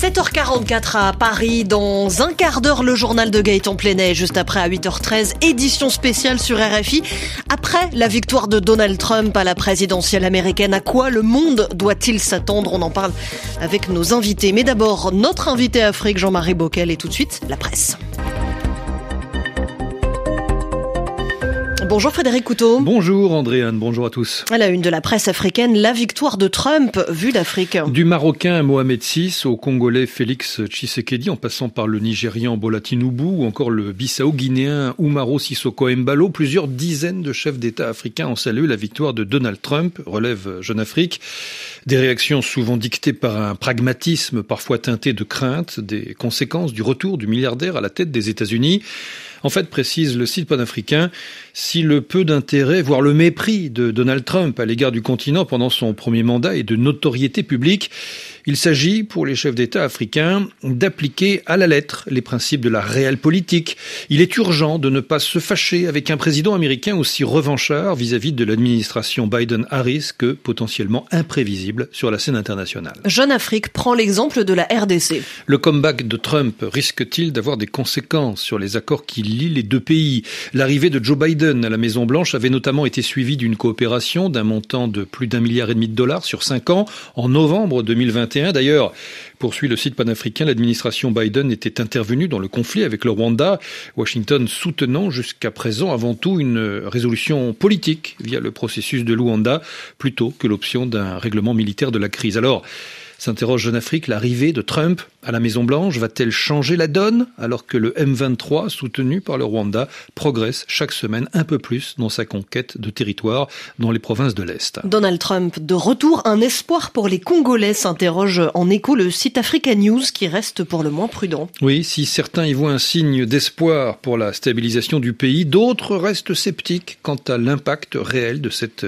7h44 à Paris. Dans un quart d'heure, le journal de Gaëtan Plenay. Juste après, à 8h13, édition spéciale sur RFI. Après la victoire de Donald Trump à la présidentielle américaine, à quoi le monde doit-il s'attendre? On en parle avec nos invités. Mais d'abord, notre invité Afrique, Jean-Marie Bockel, et tout de suite, la presse. Bonjour Frédéric Couteau. Bonjour Andréane, bonjour à tous. À la une de la presse africaine, la victoire de Trump, vue d'Afrique. Du Marocain Mohamed VI au Congolais Félix Tshisekedi, en passant par le Nigérian Bola Tinubu ou encore le Bissau-Guinéen Umaro Sissoko Embalo, plusieurs dizaines de chefs d'État africains ont salué la victoire de Donald Trump, relève Jeune Afrique. Des réactions souvent dictées par un pragmatisme parfois teinté de crainte des conséquences du retour du milliardaire à la tête des États-Unis. En fait, précise le site panafricain, si le peu d'intérêt, voire le mépris de Donald Trump à l'égard du continent pendant son premier mandat est de notoriété publique, il s'agit, pour les chefs d'État africains, d'appliquer à la lettre les principes de la réelle politique. Il est urgent de ne pas se fâcher avec un président américain aussi revanchard vis-à-vis de l'administration Biden-Harris que potentiellement imprévisible sur la scène internationale. Jeune Afrique prend l'exemple de la RDC. Le comeback de Trump risque-t-il d'avoir des conséquences sur les accords qui lient les deux pays? L'arrivée de Joe Biden à la Maison-Blanche avait notamment été suivie d'une coopération d'un montant de plus d'1,5 milliard sur 5 ans en novembre 2021. D'ailleurs, poursuit le site panafricain, l'administration Biden était intervenue dans le conflit avec le Rwanda, Washington soutenant jusqu'à présent avant tout une résolution politique via le processus de Luanda plutôt que l'option d'un règlement militaire de la crise. Alors, s'interroge Jeune Afrique, l'arrivée de Trump à la Maison-Blanche va-t-elle changer la donne alors que le M23, soutenu par le Rwanda, progresse chaque semaine un peu plus dans sa conquête de territoire dans les provinces de l'Est? Donald Trump de retour, un espoir pour les Congolais, s'interroge en écho le site Africa News qui reste pour le moins prudent. Oui, si certains y voient un signe d'espoir pour la stabilisation du pays, d'autres restent sceptiques quant à l'impact réel de cette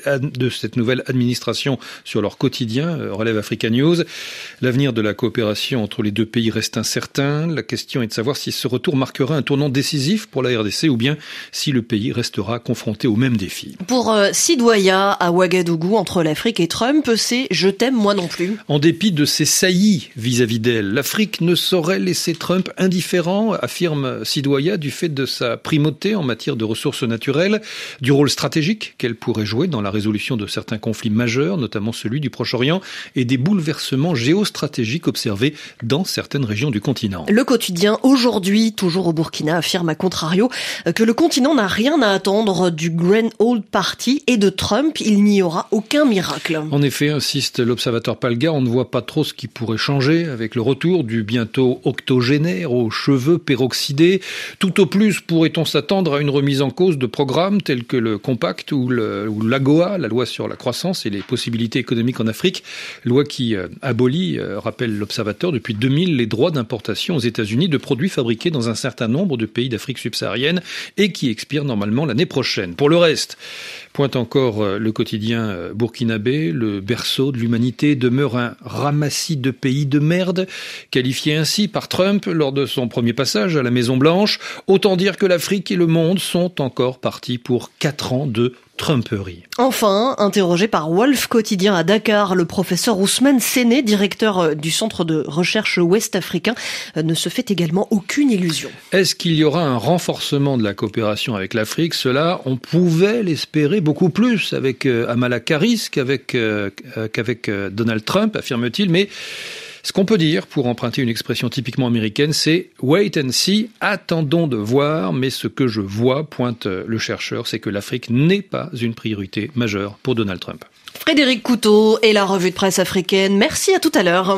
nouvelle administration sur leur quotidien, relève Africa News. L'avenir de la coopération entre les deux pays reste incertain. La question est de savoir si ce retour marquera un tournant décisif pour la RDC ou bien si le pays restera confronté aux mêmes défis. Pour Sidouaya, à Ouagadougou, entre l'Afrique et Trump, c'est « je t'aime, moi non plus ». En dépit de ses saillies vis-à-vis d'elle, l'Afrique ne saurait laisser Trump indifférent, affirme Sidouaya, du fait de sa primauté en matière de ressources naturelles, du rôle stratégique qu'elle pourrait jouer dans la résolution de certains conflits majeurs, notamment celui du Proche-Orient, et des bouleversements géostratégiques observés dans certaines régions du continent. Le quotidien aujourd'hui, toujours au Burkina, affirme à contrario que le continent n'a rien à attendre du Grand Old Party et de Trump. Il n'y aura aucun miracle. En effet, insiste l'observateur Palga, on ne voit pas trop ce qui pourrait changer avec le retour du bientôt octogénaire aux cheveux peroxydés. Tout au plus pourrait-on s'attendre à une remise en cause de programmes tels que le Compact ou l'AGOA, la loi sur la croissance et les possibilités économiques en Afrique, loi qui abolit, rappelle l'observateur, depuis 2000 les droits d'importation aux États-Unis de produits fabriqués dans un certain nombre de pays d'Afrique subsaharienne et qui expire normalement l'année prochaine. Pour le reste, pointe encore le quotidien burkinabé, le berceau de l'humanité demeure un ramassis de pays de merde, qualifié ainsi par Trump lors de son premier passage à la Maison-Blanche. Autant dire que l'Afrique et le monde sont encore partis pour 4 ans de Trumperie. Enfin, interrogé par Wolf Quotidien à Dakar, le professeur Ousmane Séné, directeur du centre de recherche ouest-africain, ne se fait également aucune illusion. Est-ce qu'il y aura un renforcement de la coopération avec l'Afrique? Cela, on pouvait l'espérer beaucoup plus avec Kamala Harris qu'avec Donald Trump, affirme-t-il, mais ce qu'on peut dire, pour emprunter une expression typiquement américaine, c'est « wait and see », attendons de voir, mais ce que je vois, pointe le chercheur, c'est que l'Afrique n'est pas une priorité majeure pour Donald Trump. Frédéric Couteau et la revue de presse africaine. Merci, à tout à l'heure.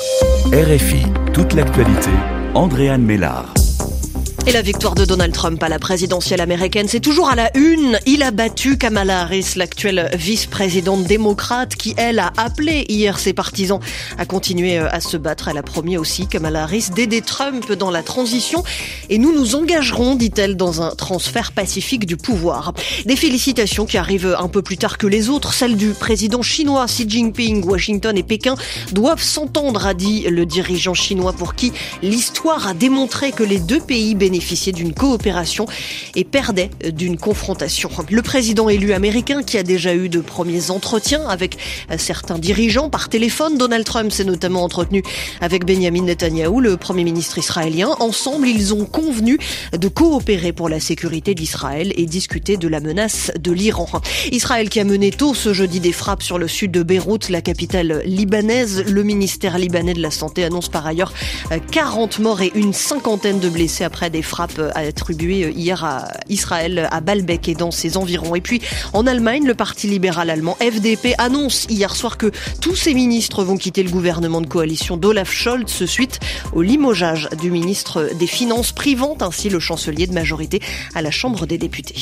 RFI, toute l'actualité, Andréane Mélard. Et la victoire de Donald Trump à la présidentielle américaine, c'est toujours à la une. Il a battu Kamala Harris, l'actuelle vice-présidente démocrate, qui, elle, a appelé hier ses partisans à continuer à se battre. Elle a promis aussi, Kamala Harris, d'aider Trump dans la transition. Et nous nous engagerons, dit-elle, dans un transfert pacifique du pouvoir. Des félicitations qui arrivent un peu plus tard que les autres. Celles du président chinois Xi Jinping. Washington et Pékin doivent s'entendre, a dit le dirigeant chinois, pour qui l'histoire a démontré que les deux pays bénéficient bénéficier d'une coopération et perdait d'une confrontation. Le président élu américain, qui a déjà eu de premiers entretiens avec certains dirigeants par téléphone, Donald Trump s'est notamment entretenu avec Benjamin Netanyahou, le premier ministre israélien. Ensemble, ils ont convenu de coopérer pour la sécurité d'Israël et discuter de la menace de l'Iran. Israël qui a mené tôt ce jeudi des frappes sur le sud de Beyrouth, la capitale libanaise. Le ministère libanais de la Santé annonce par ailleurs 40 morts et une cinquantaine de blessés après des frappes attribuées hier à Israël, à Baalbek et dans ses environs. Et puis, en Allemagne, le parti libéral allemand FDP annonce hier soir que tous ses ministres vont quitter le gouvernement de coalition d'Olaf Scholz suite au limogeage du ministre des Finances, privant ainsi le chancelier de majorité à la Chambre des députés.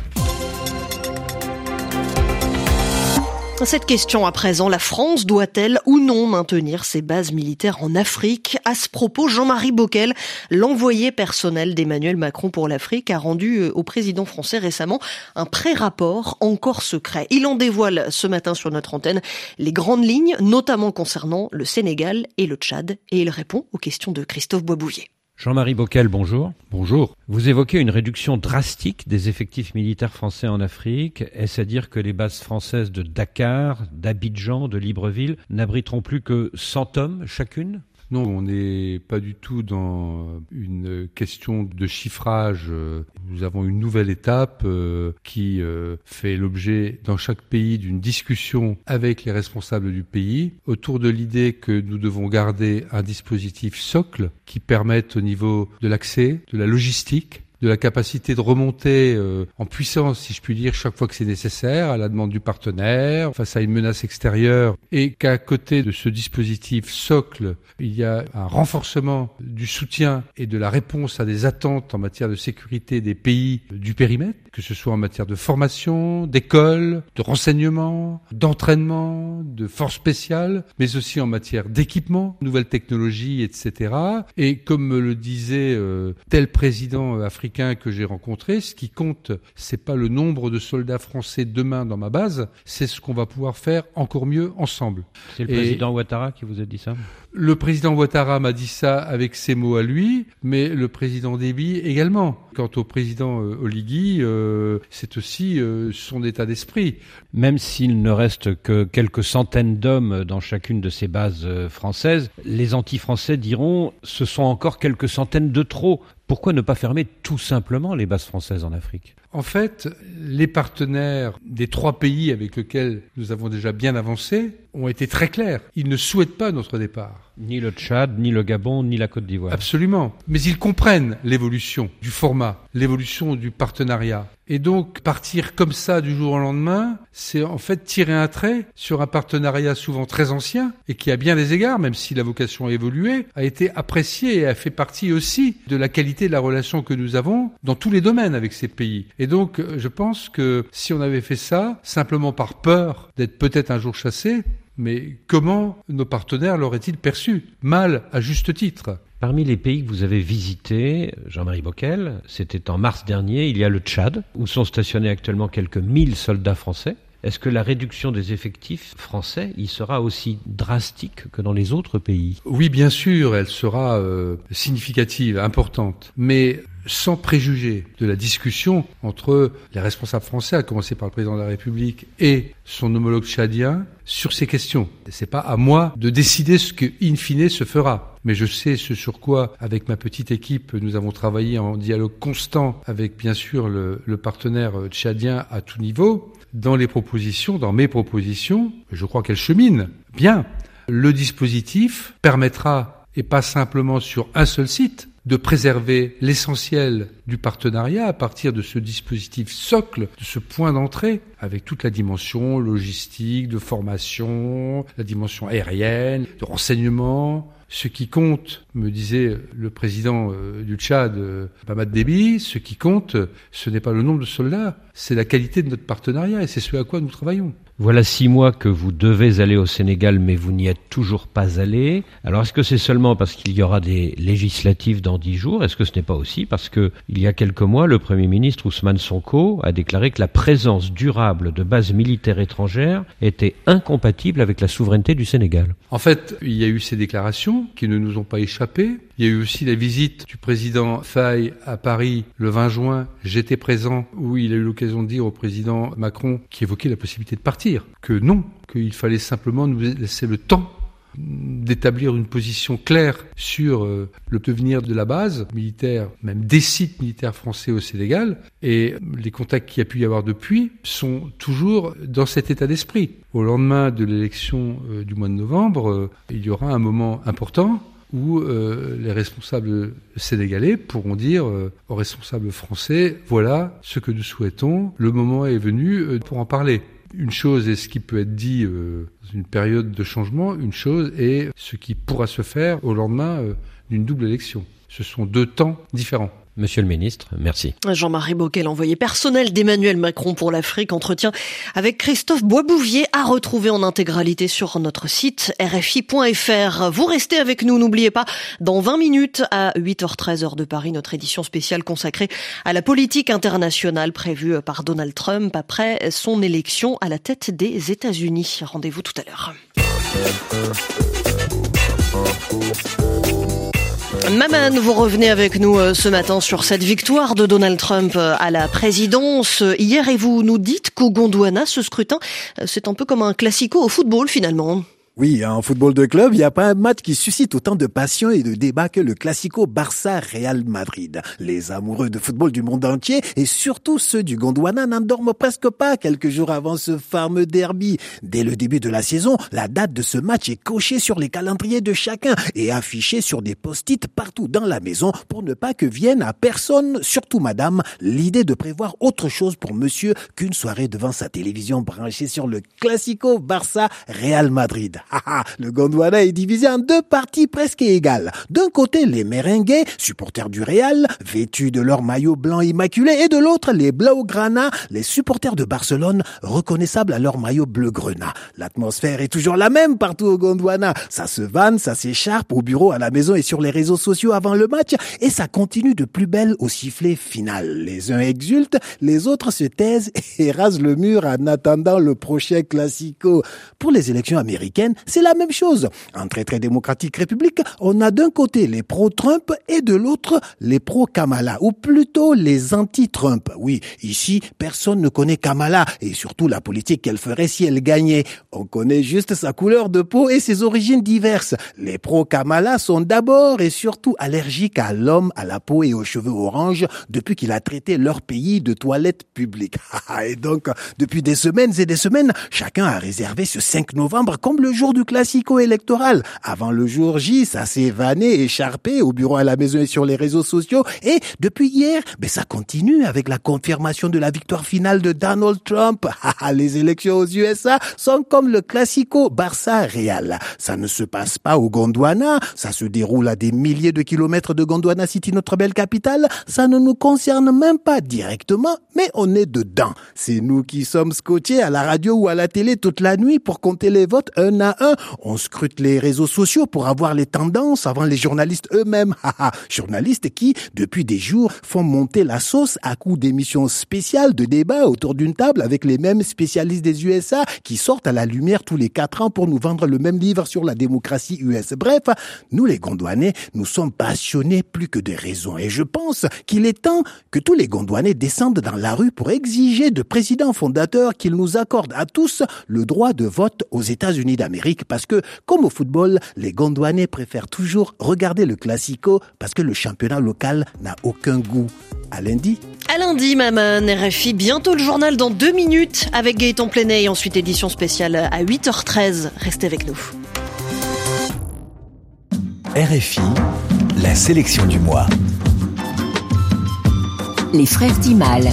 Cette question à présent, la France doit-elle ou non maintenir ses bases militaires en Afrique ? À ce propos, Jean-Marie Bockel, l'envoyé personnel d'Emmanuel Macron pour l'Afrique, a rendu au président français récemment un pré-rapport encore secret. Il en dévoile ce matin sur notre antenne les grandes lignes, notamment concernant le Sénégal et le Tchad, et il répond aux questions de Christophe Boisbouvier. Jean-Marie Bockel, bonjour. Bonjour. Vous évoquez une réduction drastique des effectifs militaires français en Afrique. Est-ce à dire que les bases françaises de Dakar, d'Abidjan, de Libreville n'abriteront plus que 100 hommes chacune ? Non, on n'est pas du tout dans une question de chiffrage. Nous avons une nouvelle étape qui fait l'objet dans chaque pays d'une discussion avec les responsables du pays autour de l'idée que nous devons garder un dispositif socle qui permette au niveau de l'accès, de la logistique, de la capacité de remonter en puissance, si je puis dire, chaque fois que c'est nécessaire, à la demande du partenaire, face à une menace extérieure, et qu'à côté de ce dispositif socle, il y a un renforcement du soutien et de la réponse à des attentes en matière de sécurité des pays du périmètre, que ce soit en matière de formation, d'école, de renseignement, d'entraînement, de forces spéciales, mais aussi en matière d'équipement, nouvelles technologies, etc. Et comme me le disait tel président africain que j'ai rencontré, ce qui compte, c'est pas le nombre de soldats français demain dans ma base, c'est ce qu'on va pouvoir faire encore mieux ensemble. C'est le président Ouattara qui vous a dit ça ? Le président Ouattara m'a dit ça avec ses mots à lui, mais le président Déby également. Quant au président Oligui, c'est aussi son état d'esprit. Même s'il ne reste que quelques centaines d'hommes dans chacune de ces bases françaises, les anti-français diront « ce sont encore quelques centaines de trop ». Pourquoi ne pas fermer tout simplement les bases françaises en Afrique ? En fait, les partenaires des 3 pays avec lesquels nous avons déjà bien avancé ont été très clairs. Ils ne souhaitent pas notre départ. Ni le Tchad, ni le Gabon, ni la Côte d'Ivoire. Absolument. Mais ils comprennent l'évolution du format, l'évolution du partenariat. Et donc, partir comme ça du jour au lendemain, c'est en fait tirer un trait sur un partenariat souvent très ancien et qui, à bien des égards, même si la vocation a évolué, a été apprécié et a fait partie aussi de la qualité de la relation que nous avons dans tous les domaines avec ces pays. Et donc, je pense que si on avait fait ça, simplement par peur d'être peut-être un jour chassé, mais comment nos partenaires l'auraient-ils perçu ? Mal, à juste titre. Parmi les pays que vous avez visités, Jean-Marie Bockel, c'était en mars dernier, il y a le Tchad, où sont stationnés actuellement quelques 1000 soldats français. Est-ce que la réduction des effectifs français y sera aussi drastique que dans les autres pays ? Oui, bien sûr, elle sera significative, importante. Mais sans préjuger de la discussion entre les responsables français, à commencer par le président de la République et son homologue tchadien, sur ces questions. C'est pas à moi de décider ce que, in fine, se fera. Mais je sais ce sur quoi, avec ma petite équipe, nous avons travaillé en dialogue constant avec, bien sûr, le partenaire tchadien à tout niveau. Dans mes propositions, je crois qu'elles cheminent bien. Le dispositif permettra, et pas simplement sur un seul site, de préserver l'essentiel du partenariat à partir de ce dispositif socle, de ce point d'entrée, avec toute la dimension logistique, de formation, la dimension aérienne, de renseignement. Ce qui compte, me disait le président du Tchad, Mamad Déby, ce qui compte, ce n'est pas le nombre de soldats, c'est la qualité de notre partenariat et c'est ce à quoi nous travaillons. Voilà 6 mois que vous devez aller au Sénégal, mais vous n'y êtes toujours pas allé. Alors, est-ce que c'est seulement parce qu'il y aura des législatives dans 10 jours ? Est-ce que ce n'est pas aussi parce que, il y a quelques mois, le Premier ministre Ousmane Sonko a déclaré que la présence durable de bases militaires étrangères était incompatible avec la souveraineté du Sénégal ? En fait, il y a eu ces déclarations qui ne nous ont pas échappé. Il y a eu aussi la visite du président Faye à Paris le 20 juin. J'étais présent, où il a eu l'occasion de dire au président Macron, qui évoquait la possibilité de partir, que non, qu'il fallait simplement nous laisser le temps d'établir une position claire sur le devenir de la base militaire, même des sites militaires français au Sénégal. Et les contacts qu'il y a pu y avoir depuis sont toujours dans cet état d'esprit. Au lendemain de l'élection du mois de novembre, il y aura un moment important où les responsables sénégalais pourront dire aux responsables français, voilà ce que nous souhaitons, le moment est venu pour en parler. Une chose est ce qui peut être dit dans une période de changement, une chose est ce qui pourra se faire au lendemain d'une double élection. Ce sont deux temps différents. Monsieur le ministre, merci. Jean-Marie Bockel, l'envoyé personnel d'Emmanuel Macron pour l'Afrique, entretien avec Christophe Boisbouvier à retrouver en intégralité sur notre site rfi.fr. Vous restez avec nous, n'oubliez pas, dans 20 minutes à 8h13 heure de Paris, notre édition spéciale consacrée à la politique internationale prévue par Donald Trump après son élection à la tête des États-Unis. Rendez-vous tout à l'heure. Maman, vous revenez avec nous ce matin sur cette victoire de Donald Trump à la présidence hier et vous nous dites qu'au Gondwana, ce scrutin, c'est un peu comme un classico au football finalement. Oui, en football de club, il n'y a pas un match qui suscite autant de passion et de débat que le classico Barça-Real Madrid. Les amoureux de football du monde entier et surtout ceux du Gondwana n'en dorment presque pas quelques jours avant ce fameux derby. Dès le début de la saison, la date de ce match est cochée sur les calendriers de chacun et affichée sur des post-it partout dans la maison pour ne pas que vienne à personne, surtout madame, l'idée de prévoir autre chose pour monsieur qu'une soirée devant sa télévision branchée sur le classico Barça-Real Madrid. Le Gondwana est divisé en deux parties presque égales. D'un côté, les Merengues, supporters du Real, vêtus de leur maillot blanc immaculé, et de l'autre, les Blaugrana, les supporters de Barcelone, reconnaissables à leur maillot bleu-grenat. L'atmosphère est toujours la même partout au Gondwana. Ça se vanne, ça s'écharpe au bureau, à la maison et sur les réseaux sociaux avant le match, et ça continue de plus belle au sifflet final. Les uns exultent, les autres se taisent et rasent le mur en attendant le prochain classico. Pour les élections américaines, c'est la même chose. En très démocratique république, on a d'un côté les pro-Trump et de l'autre les pro-Kamala, ou plutôt les anti-Trump. Oui, ici, personne ne connaît Kamala et surtout la politique qu'elle ferait si elle gagnait. On connaît juste sa couleur de peau et ses origines diverses. Les pro-Kamala sont d'abord et surtout allergiques à l'homme, à la peau et aux cheveux orange depuis qu'il a traité leur pays de toilette publique. Et donc, depuis des semaines et des semaines, chacun a réservé ce 5 novembre comme le jour du classico électoral. Avant le jour J, ça s'est vanné, écharpé au bureau, à la maison et sur les réseaux sociaux. Et depuis hier, ça continue avec la confirmation de la victoire finale de Donald Trump. Les élections aux USA sont comme le classico Barça-Real. Ça ne se passe pas au Gondwana, ça se déroule à des milliers de kilomètres de Gondwana City, notre belle capitale. Ça ne nous concerne même pas directement, mais on est dedans. C'est nous qui sommes scotchés à la radio ou à la télé toute la nuit pour compter les votes un à un. On scrute les réseaux sociaux pour avoir les tendances avant les journalistes eux-mêmes. Journalistes qui, depuis des jours, font monter la sauce à coups d'émissions spéciales de débats autour d'une table avec les mêmes spécialistes des USA qui sortent à la lumière tous les 4 ans pour nous vendre le même livre sur la démocratie US. Bref, nous les Gondwanais, nous sommes passionnés plus que de raison. Et je pense qu'il est temps que tous les Gondwanais descendent dans la rue pour exiger de président fondateur qu'il nous accorde à tous le droit de vote aux États-Unis d'Amérique. Parce que, comme au football, les Gondwanais préfèrent toujours regarder le classico parce que le championnat local n'a aucun goût. À lundi. À lundi, maman, RFI. Bientôt le journal dans 2 minutes avec Gaëtan Plenet et ensuite édition spéciale à 8h13. Restez avec nous. RFI, la sélection du mois. Les frères Timal.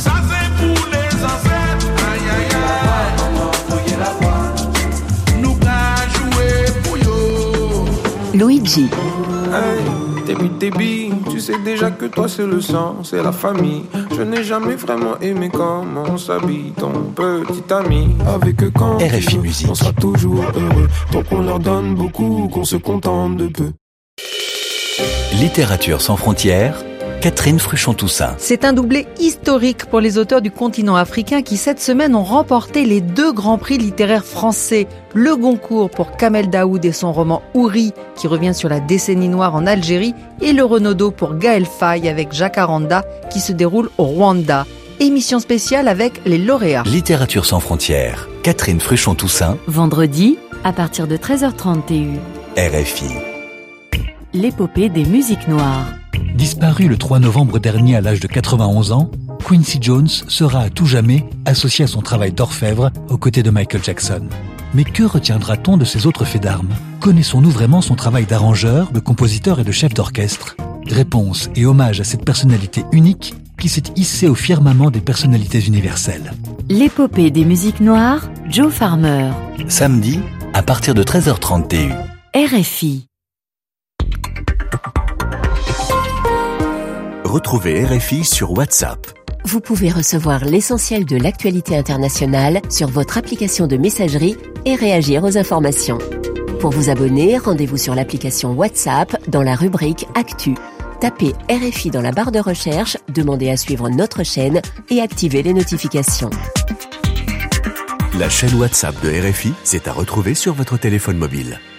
Luigi. Hey, Tébi, tu sais déjà que toi c'est le sang, c'est la famille. Je n'ai jamais vraiment aimé comment on s'habille, ton petit ami. Avec eux quand RFI Musique. On sera toujours heureux, tant qu'on leur donne beaucoup, qu'on se contente de peu. Littérature sans frontières, Catherine Fruchon-Toussaint. C'est un doublé historique pour les auteurs du continent africain qui cette semaine ont remporté les 2 grands prix littéraires français. Le Goncourt pour Kamel Daoud et son roman Ouri qui revient sur la décennie noire en Algérie et le Renaudot pour Gaël Faye avec Jacaranda qui se déroule au Rwanda. Émission spéciale avec les lauréats. Littérature sans frontières. Catherine Fruchon-Toussaint. Vendredi, à partir de 13h30 TU. RFI. L'épopée des musiques noires. Disparue le 3 novembre dernier à l'âge de 91 ans, Quincy Jones sera à tout jamais associé à son travail d'orfèvre aux côtés de Michael Jackson. Mais que retiendra-t-on de ses autres faits d'armes ? Connaissons-nous vraiment son travail d'arrangeur, de compositeur et de chef d'orchestre ? Réponse et hommage à cette personnalité unique qui s'est hissée au firmament des personnalités universelles. L'épopée des musiques noires, Joe Farmer. Samedi, à partir de 13h30 TU. RFI. Retrouvez RFI sur WhatsApp. Vous pouvez recevoir l'essentiel de l'actualité internationale sur votre application de messagerie et réagir aux informations. Pour vous abonner, rendez-vous sur l'application WhatsApp dans la rubrique Actu. Tapez RFI dans la barre de recherche, demandez à suivre notre chaîne et activez les notifications. La chaîne WhatsApp de RFI, c'est à retrouver sur votre téléphone mobile.